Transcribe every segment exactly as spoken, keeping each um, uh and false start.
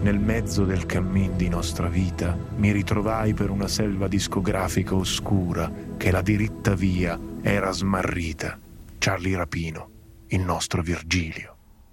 nel mezzo del cammin di nostra vita, mi ritrovai per una selva discografica oscura che la diritta via era smarrita. Charlie Rapino, il nostro Virgilio.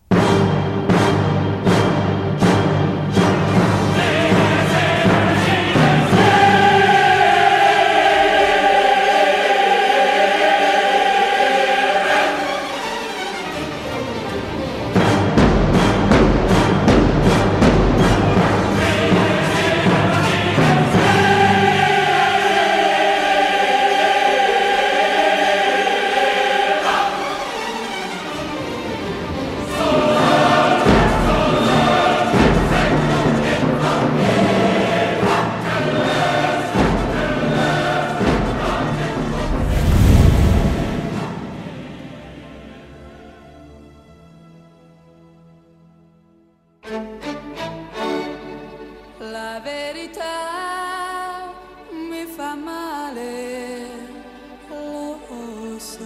La verità mi fa male, lo so.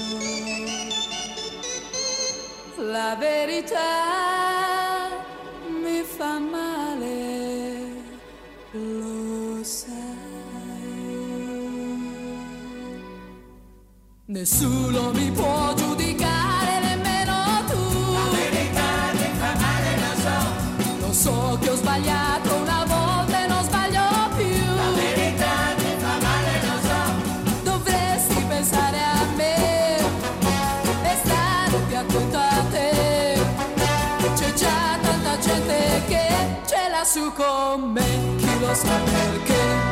La verità mi fa male, lo sai. Nessuno mi può giudicare, nemmeno tu. La verità mi fa male, lo so. Lo so che ho sbagliato una volta e non sbaglio più. La verità mi fa male, lo so. Dovresti pensare a me e stare più attento a te. C'è già tanta gente che ce l'ha su con me, chi lo sa perché.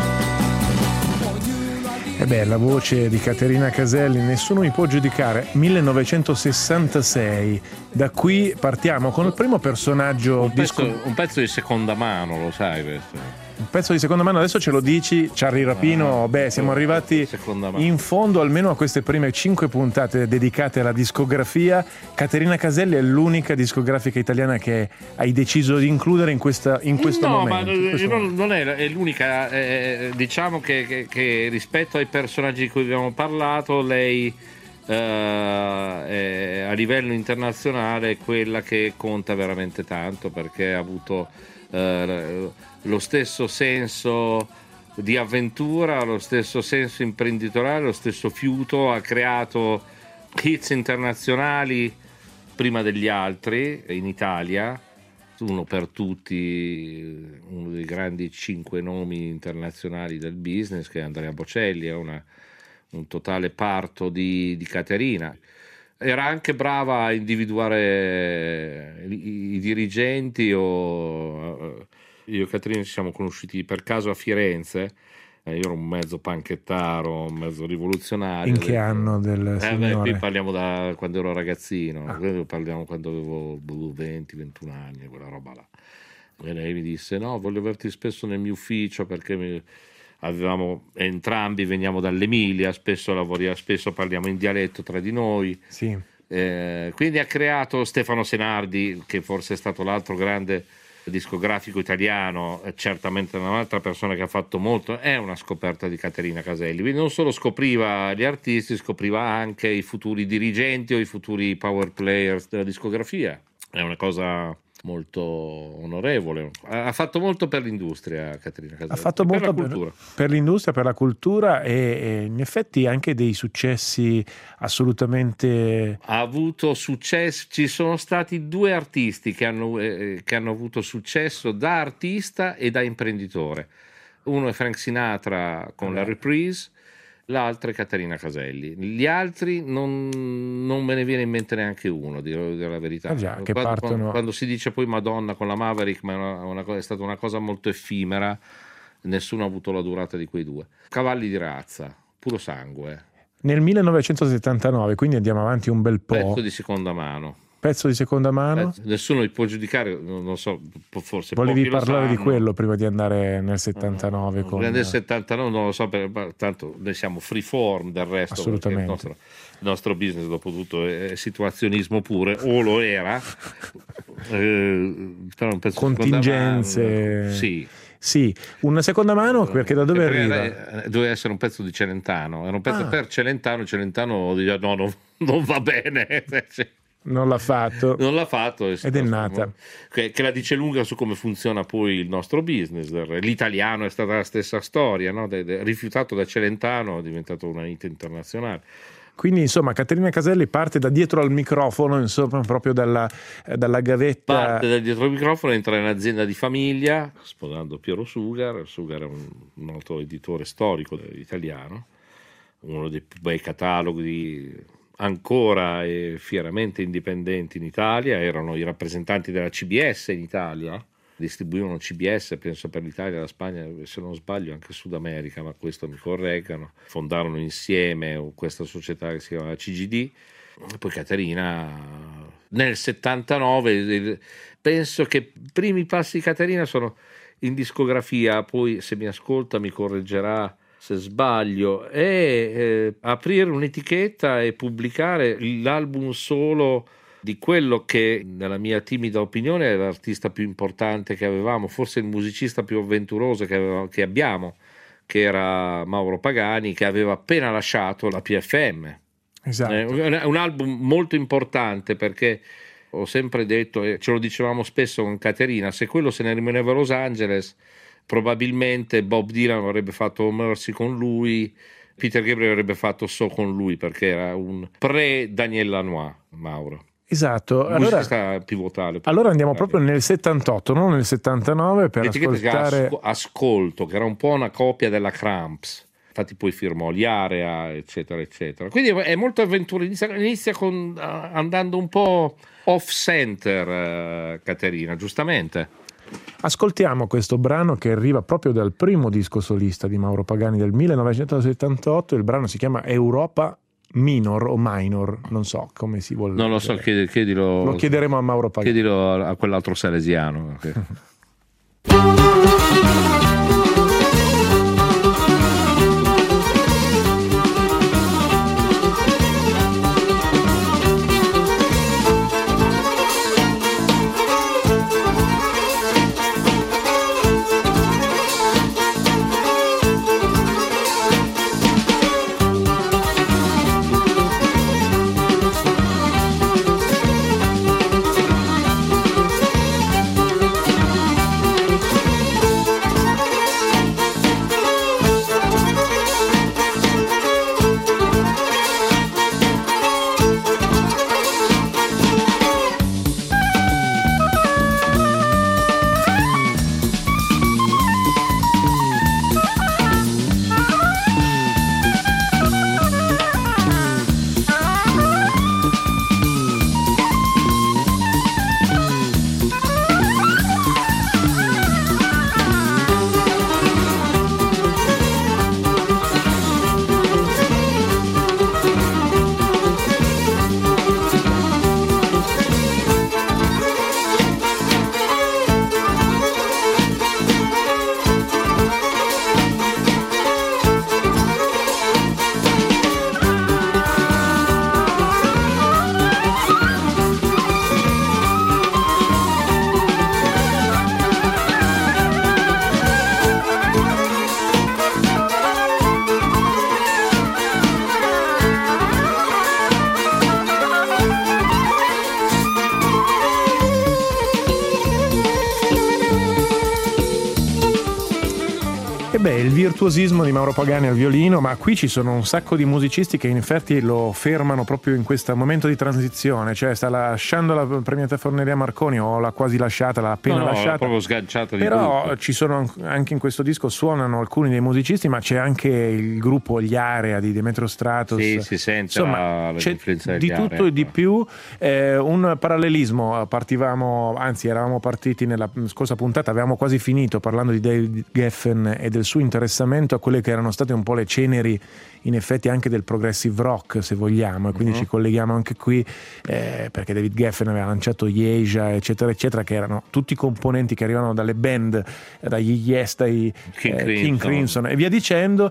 E beh, la voce di Caterina Caselli, Nessuno mi può giudicare, millenovecentosessantasei. Da qui partiamo con il primo personaggio. Un pezzo, disco... un pezzo di seconda mano, lo sai questo? Un pezzo di seconda mano, adesso ce lo dici, Charlie Rapino. Ah, beh, siamo arrivati in fondo almeno a queste prime cinque puntate dedicate alla discografia. Caterina Caselli è l'unica discografica italiana che hai deciso di includere in, questa, in questo no, momento. No, ma questo non, momento. non è, è l'unica. Eh, diciamo che, che, che rispetto ai personaggi di cui abbiamo parlato, lei eh, è, a livello internazionale è quella che conta veramente tanto, perché ha avuto eh, lo stesso senso di avventura, lo stesso senso imprenditoriale, lo stesso fiuto, ha creato hits internazionali prima degli altri in Italia, uno per tutti, uno dei grandi cinque nomi internazionali del business, che è Andrea Bocelli, è una, un totale parto di, di Caterina. Era anche brava a individuare i, i dirigenti. O io e Caterina ci siamo conosciuti per caso a Firenze. Io ero un mezzo panchettaro, un mezzo rivoluzionario. In che anno del eh, signore? Beh, qui parliamo da quando ero ragazzino, ah. parliamo quando avevo venti ventuno anni, quella roba là. E lei mi disse: no, voglio averti spesso nel mio ufficio, perché mi... avevamo entrambi, veniamo dall'Emilia, spesso lavoriamo, spesso parliamo in dialetto tra di noi. Sì. Eh, quindi ha creato Stefano Senardi, che forse è stato l'altro grande discografico italiano, certamente un'altra persona che ha fatto molto. È una scoperta di Caterina Caselli, quindi non solo scopriva gli artisti, scopriva anche i futuri dirigenti o i futuri power players della discografia. È una cosa molto onorevole. Ha fatto molto per l'industria Caterina Caselli. Ha fatto molto per, per, per l'industria, per la cultura e, e in effetti anche dei successi assolutamente. Ha avuto successo. Ci sono stati due artisti che hanno, eh, che hanno avuto successo da artista e da imprenditore. Uno è Frank Sinatra con allora. la Reprise, l'altro è Caterina Caselli. Gli altri non, non me ne viene in mente neanche uno, dirò la verità. Ah già, che quando, partono... quando, quando si dice poi Madonna con la Maverick, ma è, una, una, è stata una cosa molto effimera, nessuno ha avuto la durata di quei due. Cavalli di razza, puro sangue. Nel millenovecentosettantanove, quindi andiamo avanti un bel po'. Pezzo di seconda mano. Pezzo di seconda mano? Pezzo, nessuno li può giudicare, non so, forse volevi parlare di quello prima di andare nel settantanove? No, con... Nel settantanove non lo so, per, tanto noi siamo freeform del resto. Assolutamente. Il nostro, il nostro business dopo tutto è situazionismo pure, o lo era. eh, però un pezzo contingenze. Di mano, sì. Sì, una seconda mano perché da dove perché arriva? Doveva essere un pezzo di Celentano, era un pezzo ah. per Celentano. Celentano dice no, no, non va bene. non l'ha fatto. Non l'ha fatto ed è nata. Che, che la dice lunga su come funziona poi il nostro business. L'italiano è stata la stessa storia, no? de, de, rifiutato da Celentano, è diventato una hit internazionale. Quindi insomma Caterina Caselli parte da dietro al microfono, insomma proprio dalla, dalla gavetta. Parte da dietro al microfono, entra in un'azienda di famiglia, sposando Piero Sugar. Sugar è un, un altro editore storico italiano, uno dei più bei cataloghi ancora e fieramente indipendenti in Italia. Erano i rappresentanti della C B S in Italia, distribuivano C B S, penso per l'Italia, la Spagna, se non sbaglio anche Sud America, ma questo mi correggano. Fondarono insieme questa società che si chiama C G D. Poi Caterina nel settantanove, penso che i primi passi di Caterina sono in discografia, poi se mi ascolta mi correggerà se sbaglio, è eh, aprire un'etichetta e pubblicare l'album solo di quello che nella mia timida opinione è l'artista più importante che avevamo, forse il musicista più avventuroso che, avevamo, che abbiamo, che era Mauro Pagani, che aveva appena lasciato la P F M. Esatto. È un album molto importante, perché ho sempre detto, e ce lo dicevamo spesso con Caterina, se quello se ne rimaneva a Los Angeles probabilmente Bob Dylan avrebbe fatto Mercy con lui, Peter Gabriel avrebbe fatto So con lui, perché era un pre-Daniel Lanois, Mauro. Esatto, allora, pivotale. allora andiamo proprio nel settantotto, non nel settantanove, per ascoltare che Ascolto, che era un po' una copia della Cramps, infatti poi firmò gli Area, eccetera eccetera. Quindi è molto avventura, inizia, inizia con, uh, andando un po' off center, uh, Caterina, giustamente. Ascoltiamo questo brano che arriva proprio dal primo disco solista di Mauro Pagani del millenovecentosettantotto. Il brano si chiama Europa Minor o Minor, non so come si vuole. Non lo so, chiedi, chiedilo, lo chiederemo a Mauro Pagani. Chiedilo a, a quell'altro salesiano. Okay. Il virtuosismo di Mauro Pagani al violino, ma qui ci sono un sacco di musicisti che in effetti lo fermano proprio in questo momento di transizione, cioè sta lasciando la premiata Forneria Marconi, o l'ha quasi lasciata, l'ha appena no, no, lasciata, proprio sganciata di però brutto. Ci sono anche in questo disco, suonano alcuni dei musicisti, ma c'è anche il gruppo Gli Area di Demetrio Stratos, sì, si sente insomma la, c'è di Area, tutto e di più. Eh, un parallelismo, partivamo, anzi eravamo partiti nella scorsa puntata, avevamo quasi finito parlando di David Geffen e del suo interessamento a quelle che erano state un po' le ceneri in effetti anche del progressive rock, se vogliamo, e quindi uh-huh. ci colleghiamo anche qui eh, perché David Geffen aveva lanciato Yeja eccetera eccetera, che erano tutti componenti che arrivavano dalle band, dagli Yes, dai King, eh, Crimson. King Crimson e via dicendo,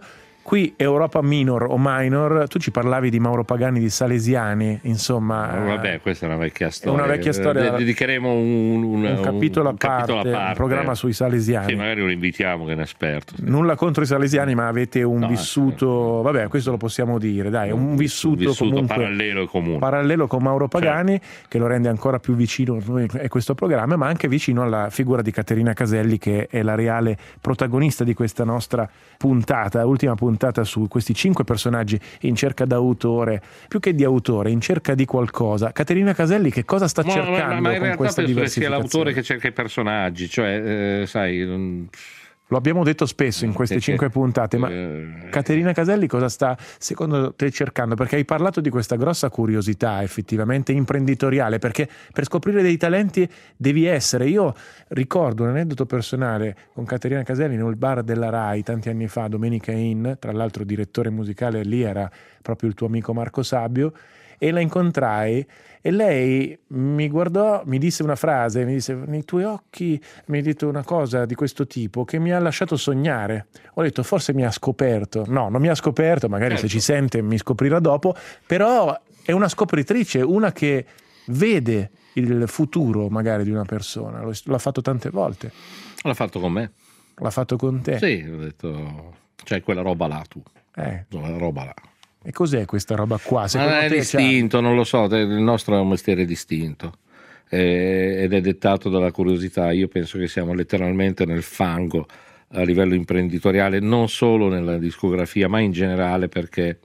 Qui Europa minor o minor, tu ci parlavi di Mauro Pagani, di Salesiani, insomma. Oh, vabbè, questa è una vecchia storia. Una vecchia storia. Eh, dedicheremo un, un, un, capitolo, un, a parte, un capitolo a parte, un programma sui Salesiani. Sì, magari lo invitiamo che è un esperto. Sì. Nulla contro i Salesiani, ma avete un no, vissuto, vabbè, questo lo possiamo dire, dai, un vissuto, vissuto comunque parallelo e comune. Parallelo con Mauro Pagani, certo. Che lo rende ancora più vicino a noi e questo programma, ma anche vicino alla figura di Caterina Caselli, che è la reale protagonista di questa nostra puntata, ultima puntata su questi cinque personaggi in cerca d'autore, più che di autore, in cerca di qualcosa. Caterina Caselli che cosa sta ma, cercando ma, ma in con questa realtà penso che sia diversificazione? l'autore che cerca i personaggi, cioè eh, sai... Non... Lo abbiamo detto spesso in queste cinque puntate, ma Caterina Caselli cosa sta secondo te cercando? Perché hai parlato di questa grossa curiosità effettivamente imprenditoriale, perché per scoprire dei talenti devi essere. Io ricordo un aneddoto personale con Caterina Caselli nel bar della Rai tanti anni fa, Domenica In, tra l'altro direttore musicale lì era proprio il tuo amico Marco Sabbio, e la incontrai e lei mi guardò, mi disse una frase, mi disse: nei tuoi occhi mi hai detto una cosa di questo tipo che mi ha lasciato sognare. Ho detto forse mi ha scoperto. No, non mi ha scoperto, magari certo. Se ci sente mi scoprirà dopo, però è una scopritrice, una che vede il futuro magari di una persona. L'ha fatto tante volte. L'ha fatto con me. L'ha fatto con te. Sì, ho detto c'è quella roba là tu. Eh. Quella roba là. E cos'è questa roba qua? Secondo Ma è te distinto, non lo so, il nostro è un mestiere distinto eh, ed è dettato dalla curiosità. Io penso che siamo letteralmente nel fango a livello imprenditoriale, non solo nella discografia, ma in generale, perché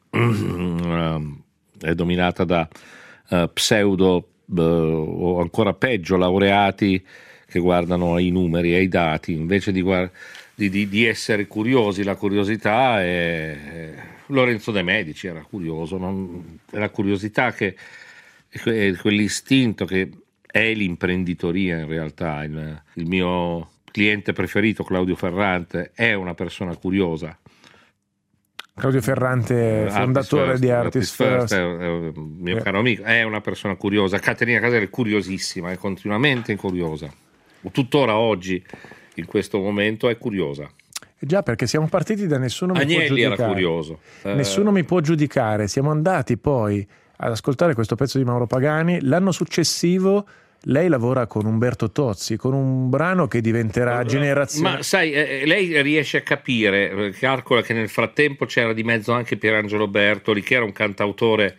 è dominata da uh, pseudo uh, o ancora peggio laureati che guardano ai numeri, ai dati, invece di, guard- di, di, di essere curiosi. La curiosità è... Lorenzo De Medici era curioso, non, è la curiosità che è quell'istinto che è l'imprenditoria in realtà. Il, il mio cliente preferito, Claudio Ferrante, è una persona curiosa. Claudio Ferrante, fondatore Artist di Artist First, First, è un mio eh. caro amico, è una persona curiosa. Caterina Caselli è curiosissima, è continuamente curiosa. Tuttora oggi, in questo momento, è curiosa. Già, perché siamo partiti da nessuno mi Agnelli può giudicare. Era curioso. Nessuno eh... mi può giudicare. Siamo andati poi ad ascoltare questo pezzo di Mauro Pagani. L'anno successivo lei lavora con Umberto Tozzi, con un brano che diventerà generazione. Ma sai, eh, lei riesce a capire, calcola che nel frattempo c'era di mezzo anche Pierangelo Bertoli, che era un cantautore.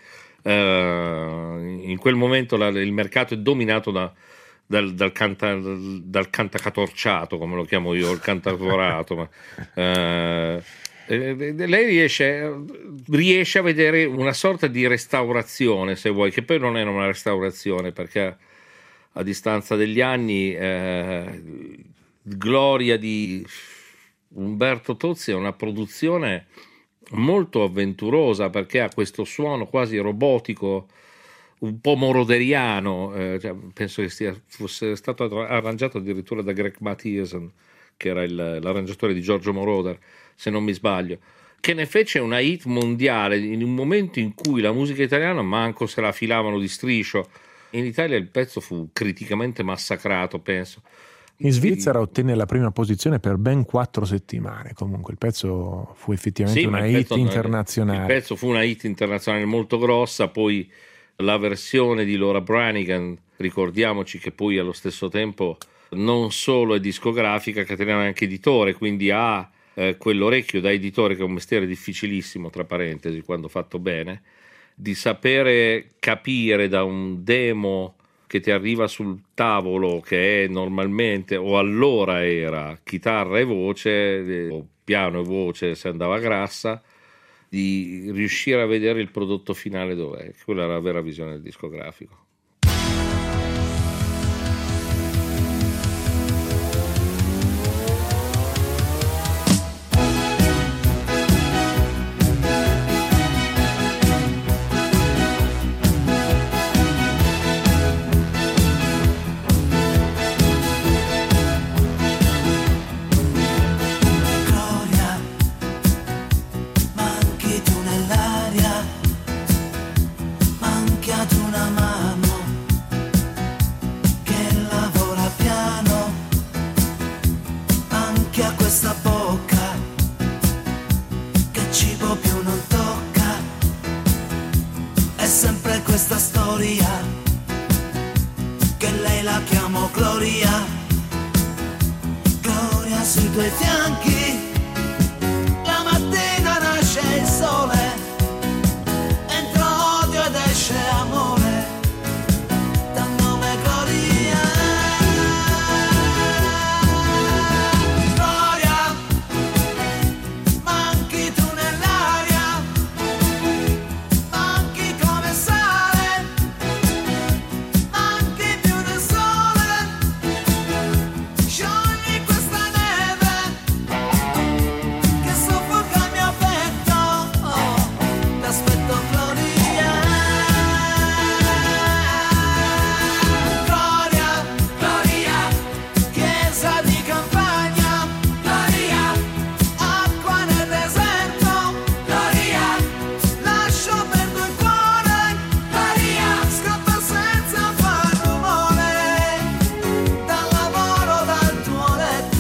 Eh, in quel momento la, il mercato è dominato da Dal, dal, canta, dal cantacatorciato, come lo chiamo io, il cantautorato. ma, eh, lei riesce, riesce a vedere una sorta di restaurazione, se vuoi, che poi non è una restaurazione, perché a distanza degli anni eh, Gloria di Umberto Tozzi è una produzione molto avventurosa, perché ha questo suono quasi robotico, un po' moroderiano, eh, cioè, penso che sia, fosse stato arrangiato addirittura da Greg Mathieson, che era il, l'arrangiatore di Giorgio Moroder, se non mi sbaglio, che ne fece una hit mondiale in un momento in cui la musica italiana manco se la filavano di striscio. In Italia il pezzo fu criticamente massacrato, penso. In Svizzera ottenne la prima posizione per ben quattro settimane. Comunque il pezzo fu effettivamente sì, una hit internazionale. Il pezzo fu una hit internazionale molto grossa, poi la versione di Laura Branigan, ricordiamoci che poi allo stesso tempo non solo è discografica, Caterina è anche editore, quindi ha eh, quell'orecchio da editore, che è un mestiere difficilissimo, tra parentesi, quando fatto bene, di sapere capire da un demo che ti arriva sul tavolo, che è normalmente, o allora era chitarra e voce, o piano e voce se andava grassa, di riuscire a vedere il prodotto finale dov'è. Quella era la vera visione del discografico. Manchi tu una mamma lei la chiamo Gloria, Gloria sui tuoi fianchi, la mattina nasce il sole, entra odio ed esce amore, dal nome Gloria. Gloria, manchi tu nell'aria, manchi come sale, manchi più del sole, sciogli questa neve che soffoca il mio petto, oh, l'aspetto Gloria. Gloria, Gloria, chiesa di campagna, Gloria, acqua nel deserto, Gloria, lascio perdo il cuore, Gloria, scappa senza far rumore, dal lavoro, dal tuo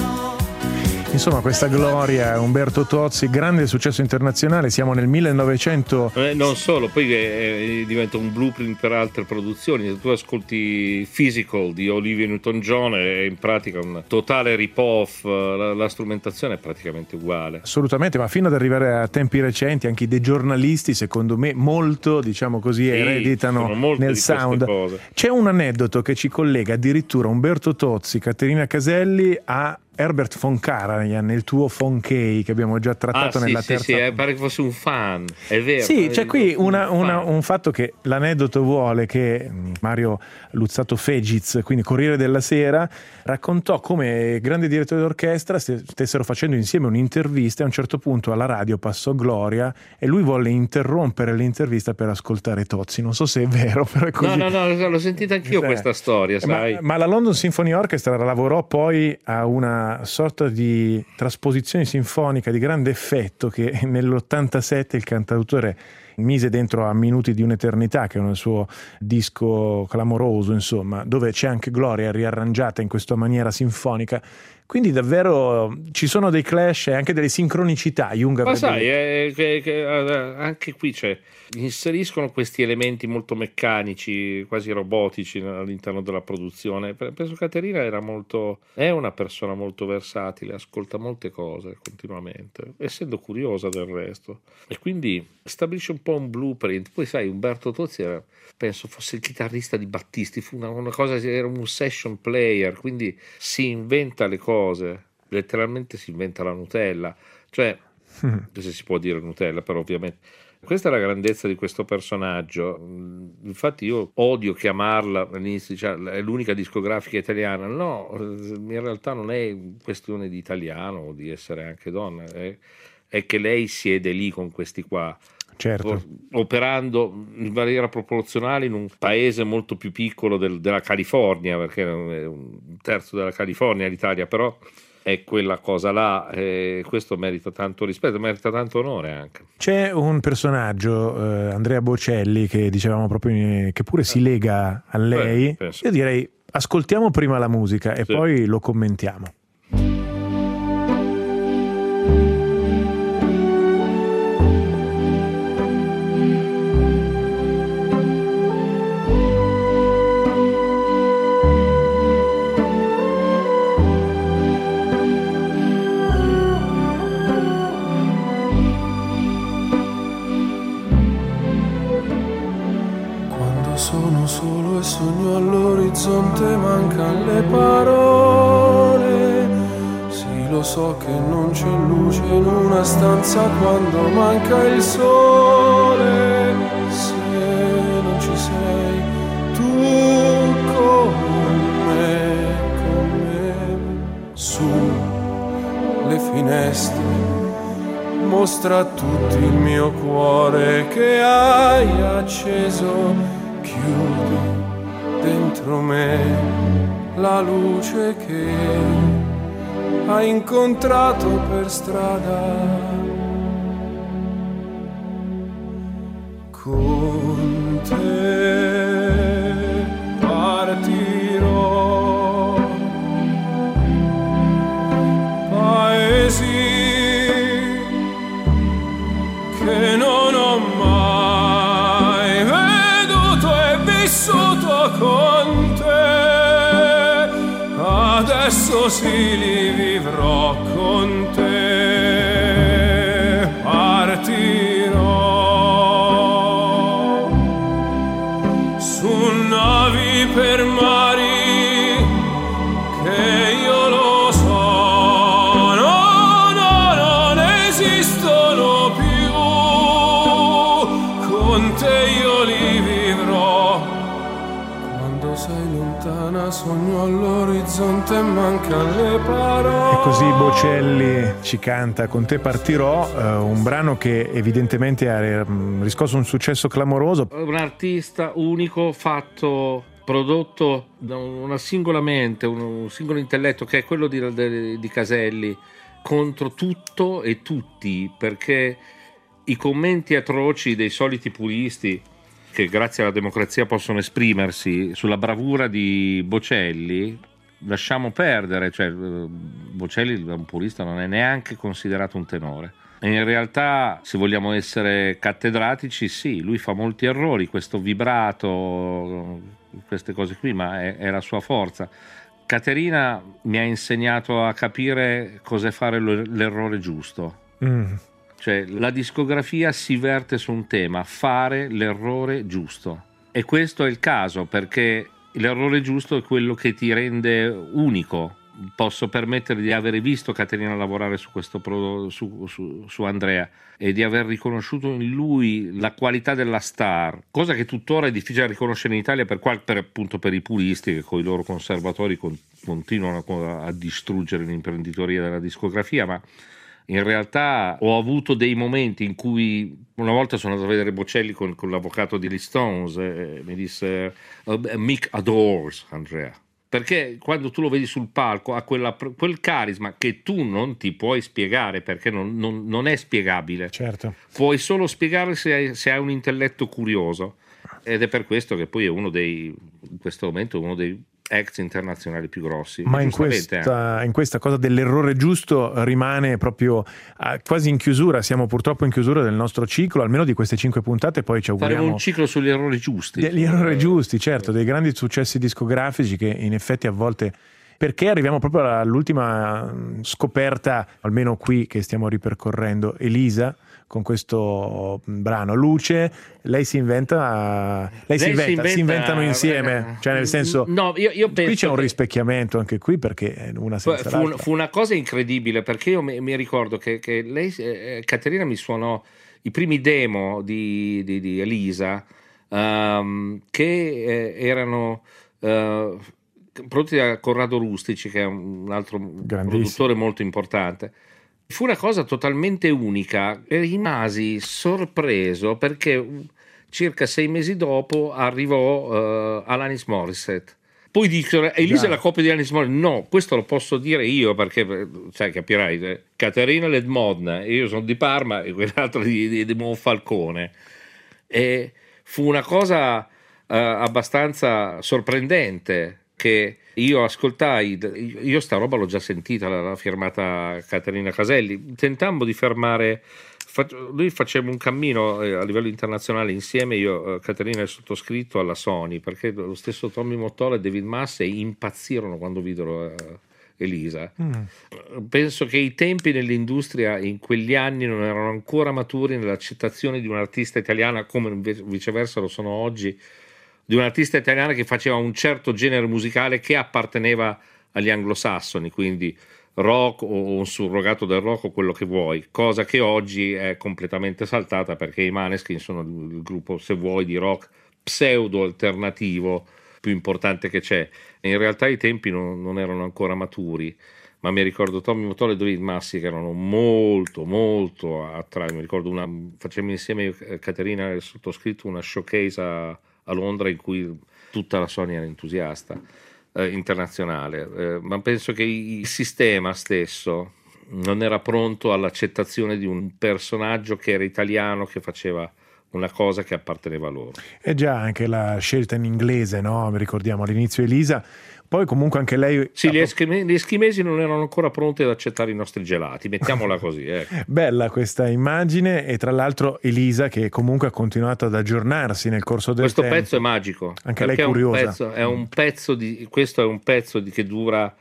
letto. Insomma, questa Gloria, Umberto Tozzi, grande successo internazionale, siamo nel millenovecento. Eh, non solo, poi eh, diventa un blueprint per altre produzioni. Tu ascolti Physical di Olivia Newton-John, è in pratica un totale rip-off, la, la strumentazione è praticamente uguale. Assolutamente, ma fino ad arrivare a tempi recenti anche dei giornalisti, secondo me, molto, diciamo così, Sì, ereditano sono molte nel di queste sound. cose. C'è un aneddoto che ci collega addirittura Umberto Tozzi, Caterina Caselli a Herbert von Karajan, il tuo von Kay che abbiamo già trattato Ah, sì, nella sì, terza. sì, eh, pare che fosse un fan, è vero. Sì, c'è qui Un una- una- fan. un fatto che l'aneddoto vuole che Mario Luzzato Fegiz, quindi Corriere della Sera, raccontò come grande direttore d'orchestra st- stessero facendo insieme un'intervista e a un certo punto alla radio passò Gloria e lui volle interrompere l'intervista per ascoltare Tozzi. Non so se è vero, però è così. No, no, no, l'ho sentita anch'io Eh, questa storia, sai. Ma, ma la London Symphony Orchestra lavorò poi a una sorta di trasposizione sinfonica di grande effetto che nell'ottantasette il cantautore mise dentro a Minuti di un'eternità, che è un suo disco clamoroso, insomma, dove c'è anche Gloria riarrangiata in questa maniera sinfonica. Quindi davvero ci sono dei clash e anche delle sincronicità. Jung Ma avrebbe sai, detto. eh, che, che, eh, anche qui c'è, inseriscono questi elementi molto meccanici, quasi robotici all'interno della produzione. Penso che Caterina era molto, è una persona molto versatile, ascolta molte cose continuamente, essendo curiosa del resto. E quindi stabilisce un po' un blueprint. Poi sai, Umberto Tozzi era, penso fosse il chitarrista di Battisti, fu una, una cosa, era un session player, quindi si inventa le cose, letteralmente si inventa la Nutella, cioè, se si può dire Nutella, però ovviamente. Questa è la grandezza di questo personaggio. Infatti io odio chiamarla all'inizio, cioè, è l'unica discografica italiana. No, in realtà non è questione di italiano o di essere anche donna, è, è che lei siede lì con questi qua. Certo. Operando in maniera proporzionale in un paese molto più piccolo del, della California, perché è un terzo della California l'Italia, però è quella cosa là, e questo merita tanto rispetto, merita tanto onore anche. C'è un personaggio, eh, Andrea Bocelli, che dicevamo proprio in- che pure si lega a lei. Beh, penso. Io direi ascoltiamo prima la musica e Sì. poi lo commentiamo. Quando sono solo e sogno all'orizzonte mancano le parole. Sì, lo so che non c'è luce in una stanza quando manca il sole. Se non ci sei tu con me, con me, su le finestre mostra a tutti il mio cuore che hai acceso, chiudi dentro me la luce che hai incontrato per strada. Con te partirò, paesi che non ho mai veduto e vissuto con te. adesso sì li vivrò con te, partirò su navi per mari che io lo so, no, no, non esistono più, con te io li vivrò. Quando sei lontana sogno all'orizzonte e mancan le parole. E così Bocelli ci canta Con te partirò, eh, un brano che evidentemente ha eh, riscosso un successo clamoroso. Un artista unico, fatto, prodotto da una singola mente, un, un singolo intelletto, che è quello di, di, di Caselli, contro tutto e tutti, perché i commenti atroci dei soliti puristi, che grazie alla democrazia possono esprimersi sulla bravura di Bocelli, lasciamo perdere. Cioè, Bocelli da un purista non è neanche considerato un tenore, e in realtà, se vogliamo essere cattedratici, sì, lui fa molti errori, questo vibrato, queste cose qui, ma è, è la sua forza. Caterina mi ha insegnato a capire cos'è fare l'errore giusto. mm. Cioè, la discografia si verte su un tema: fare l'errore giusto. E questo è il caso, perché l'errore giusto è quello che ti rende unico. Posso permettere di aver visto Caterina lavorare su questo pro, su, su, su Andrea, e di aver riconosciuto in lui la qualità della star, cosa che tuttora è difficile riconoscere in Italia per, qual, per appunto per i puristi che con i loro conservatori con, continuano a, a distruggere l'imprenditoria della discografia. Ma in realtà ho avuto dei momenti in cui, una volta sono andato a vedere Bocelli con, con l'avvocato di Stones, e mi disse Mick adores Andrea, perché quando tu lo vedi sul palco ha quella, quel carisma che tu non ti puoi spiegare, perché non, non, non è spiegabile. Certo. Puoi solo spiegare se hai, se hai un intelletto curioso, ed è per questo che poi è uno dei, in questo momento uno dei ex internazionali più grossi. Ma in questa, in questa cosa dell'errore giusto rimane proprio ah, quasi in chiusura. Siamo purtroppo in chiusura del nostro ciclo, almeno di queste cinque puntate. Poi ci auguriamo faremo un ciclo sugli errori giusti. Degli errori giusti, certo, dei grandi successi discografici che in effetti a volte, perché arriviamo proprio all'ultima scoperta, almeno qui che stiamo ripercorrendo, Elisa con questo brano Luce. Lei si inventa, lei, lei si, inventa, si, inventa, si inventano insieme, cioè nel senso, no, io, io penso qui c'è un che rispecchiamento anche qui, perché una senza fu, l'altra. Fu una cosa incredibile, perché io mi, mi ricordo che, che lei, eh, Caterina mi suonò i primi demo di, di, di Elisa, um, che eh, erano uh, prodotti da Corrado Rustici, che è un altro produttore molto importante. Fu una cosa totalmente unica e rimasi sorpreso, perché circa sei mesi dopo arrivò uh, Alanis Morissette. Poi dicono Elisa è la coppia di Alanis Morissette. No, questo lo posso dire io, perché sai, capirai, eh, Caterina Ledmodna, io sono di Parma e quell'altro di, di, di Monfalcone. E fu una cosa uh, abbastanza sorprendente, che io ascoltai, io sta roba l'ho già sentita, l'ha firmata Caterina Caselli. Tentammo di fermare, noi facemmo un cammino a livello internazionale insieme, io, Caterina e il sottoscritto, alla Sony, perché lo stesso Tommy Mottola e David Massey impazzirono quando videro Elisa. Mm. Penso che i tempi nell'industria in quegli anni non erano ancora maturi nell'accettazione di un'artista italiana, come viceversa lo sono oggi, di un'artista italiana che faceva un certo genere musicale che apparteneva agli anglosassoni, quindi rock o un surrogato del rock o quello che vuoi, cosa che oggi è completamente saltata, perché i Maneskin sono il gruppo, se vuoi, di rock pseudo alternativo più importante che c'è. E in realtà i tempi non, non erano ancora maturi, ma mi ricordo Tommy Mottola e David Massey che erano molto molto attratti. Mi ricordo una, facemmo insieme Caterina e il sottoscritto una showcase a a Londra in cui tutta la Sony era entusiasta, eh, internazionale, eh, ma penso che il sistema stesso non era pronto all'accettazione di un personaggio che era italiano, che faceva una cosa che apparteneva a loro. E già anche la scelta in inglese, no? Ricordiamo all'inizio Elisa, poi comunque anche lei... Sì, gli, eschime, gli eschimesi non erano ancora pronti ad accettare i nostri gelati, mettiamola così. Eh. Bella questa immagine, e tra l'altro Elisa che comunque ha continuato ad aggiornarsi nel corso del questo tempo. Questo pezzo è magico. Anche lei è curiosa. È un pezzo, è un pezzo di, questo è un pezzo di, che dura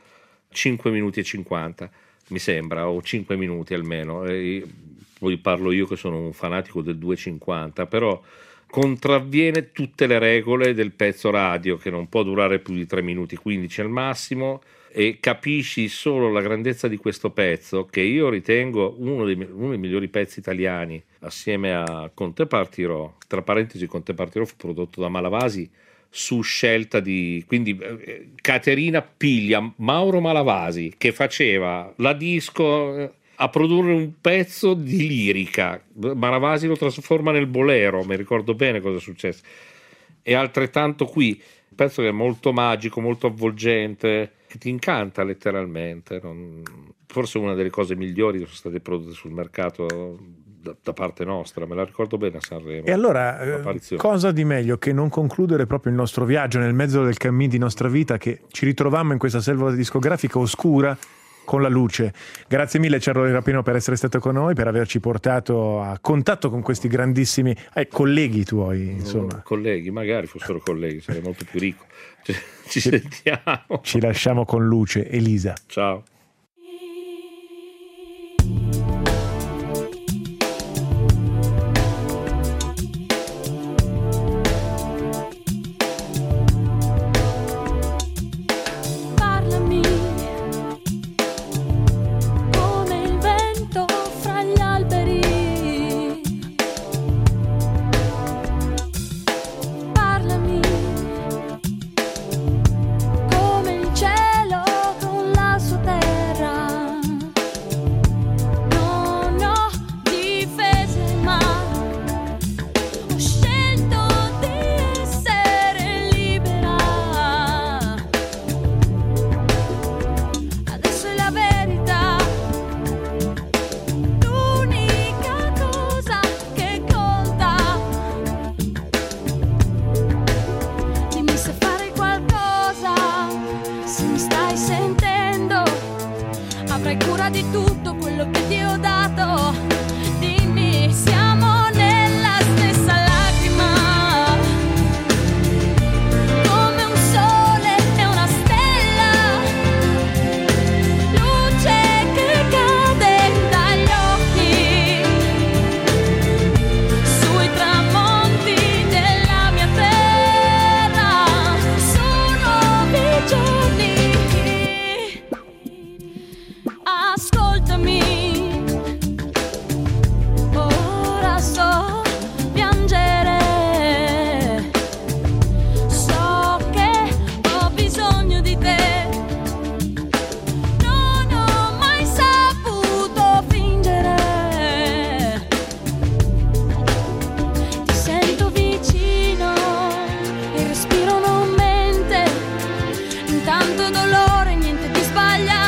cinque minuti e cinquanta, mi sembra, o cinque minuti almeno. E poi parlo io che sono un fanatico del due e cinquanta, però contravviene tutte le regole del pezzo radio, che non può durare più di tre minuti quindici al massimo, e capisci solo la grandezza di questo pezzo, che io ritengo uno dei, uno dei migliori pezzi italiani, assieme a Con te partirò. Tra parentesi, Con te partirò fu prodotto da Malavasi su scelta di, quindi eh, Caterina piglia Mauro Malavasi, che faceva la disco, eh, a produrre un pezzo di lirica. Malavasi lo trasforma nel bolero, mi ricordo bene cosa è successo. E altrettanto qui, un pezzo che è molto magico, molto avvolgente, che ti incanta letteralmente. Non... forse una delle cose migliori che sono state prodotte sul mercato da, da parte nostra, me la ricordo bene a Sanremo. E allora, eh, cosa di meglio che non concludere proprio il nostro viaggio nel mezzo del cammin di nostra vita, che ci ritrovammo in questa selva discografica oscura, con la luce. Grazie mille Charlie Rapino per essere stato con noi, per averci portato a contatto con questi grandissimi eh, colleghi tuoi, insomma. No, colleghi, magari fossero colleghi, sarei molto più ricco. Ci, ci sentiamo. Ci lasciamo con luce. Elisa. Ciao. Tanto dolore, niente di sbagliato.